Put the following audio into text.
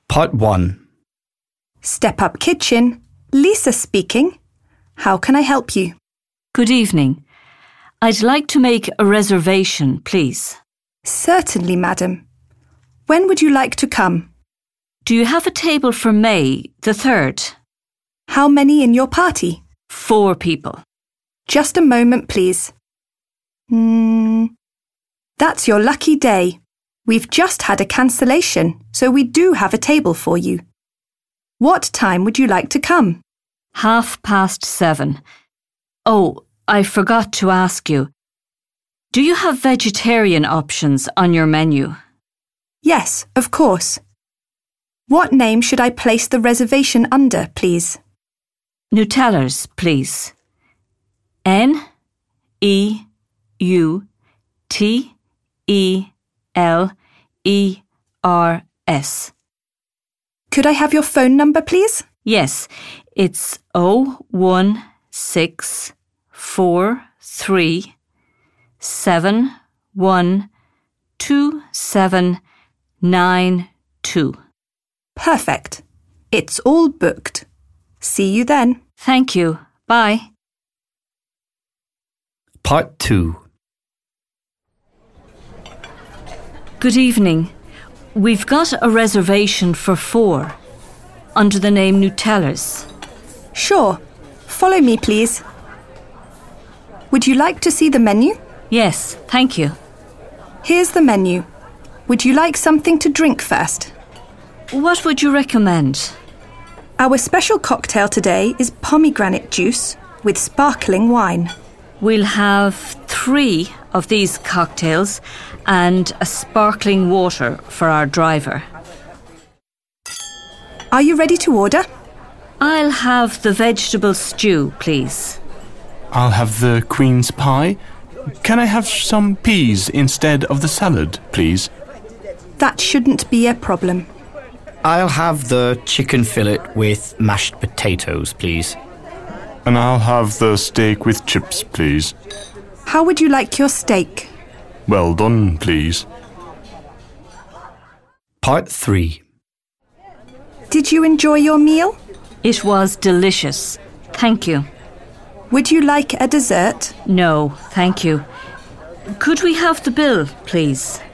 Part 1. Step Up Kitchen. Lisa speaking. How can I help you? Good evening. I'd like to make a reservation, please. Certainly, madam. When would you like to come? Do you have a table for May the 3rd? How many in your party? 4 people. Just a moment, please. That's your lucky day. We've just had a cancellation, so we do have a table for you. What time would you like to come? 7:30. Oh, I forgot to ask you. Do you have vegetarian options on your menu? Yes, of course. What name should I place the reservation under, please? Nutellers, please. Neutellers. Could I have your phone number, please? Yes, it's 01643712792. Perfect. It's all booked. See you then. Thank you. Bye. Part 2. Good evening. We've got a reservation for 4 under the name Nutellers. Sure. Follow me, please. Would you like to see the menu? Yes, thank you. Here's the menu. Would you like something to drink first? What would you recommend? Our special cocktail today is pomegranate juice with sparkling wine. We'll have 3 of these cocktails and a sparkling water for our driver. Are you ready to order? I'll have the vegetable stew, please. I'll have the Queen's pie. Can I have some peas instead of the salad, please? That shouldn't be a problem. I'll have the chicken fillet with mashed potatoes, please. And I'll have the steak with chips, please. How would you like your steak? Well done, please. Part 3. Did you enjoy your meal? It was delicious. Thank you. Would you like a dessert? No, thank you. Could we have the bill, please?